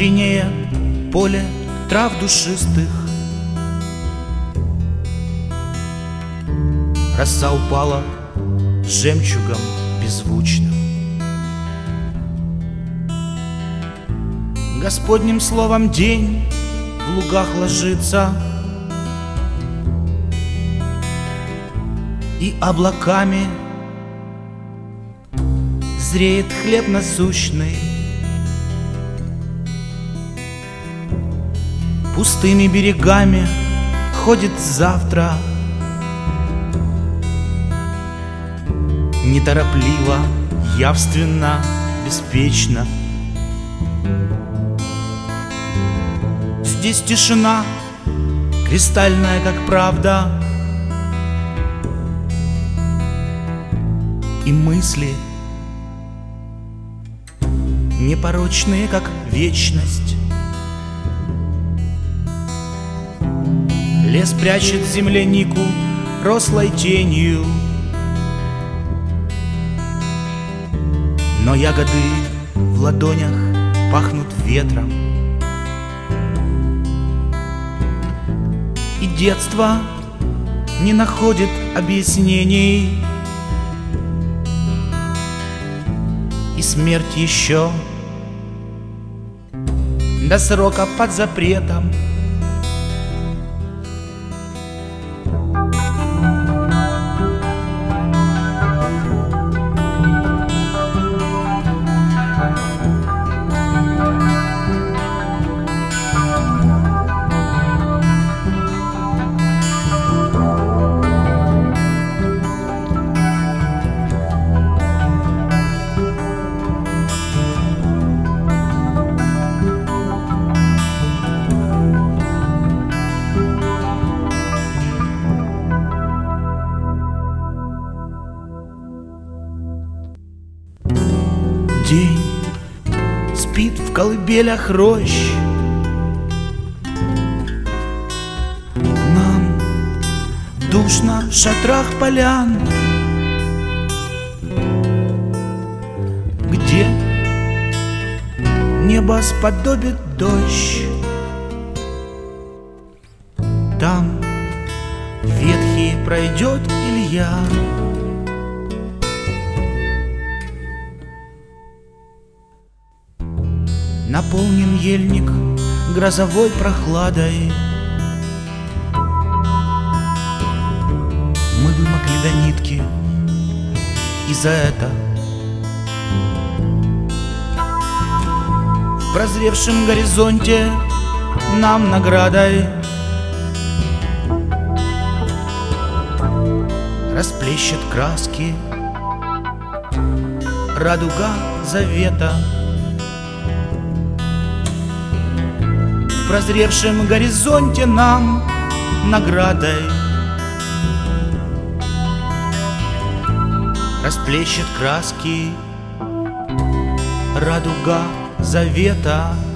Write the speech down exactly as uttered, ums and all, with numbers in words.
пестренее поле трав душистых. Роса упала жемчугом беззвучным. Господним словом день в лугах ложится, и облаками зреет хлеб насущный. Пустыми берегами ходит завтра, неторопливо, явственно, беспечно. Здесь тишина, кристальная, как правда, и мысли непорочные, как вечность. Лес прячет землянику рослой тенью, но ягоды в ладонях пахнут ветром. И детство не находит объяснений, и смерть еще до срока под запретом. День спит в колыбелях рощ, нам душно в шатрах полян, где небо сподобит дождь. Там ветхий пройдет Илья, наполнен ельник грозовой прохладой. Мы вымокли до нитки, и за это в прозревшем горизонте нам наградой расплещет краски радуга завета. В прозревшем горизонте нам наградой расплещет краски радуга завета.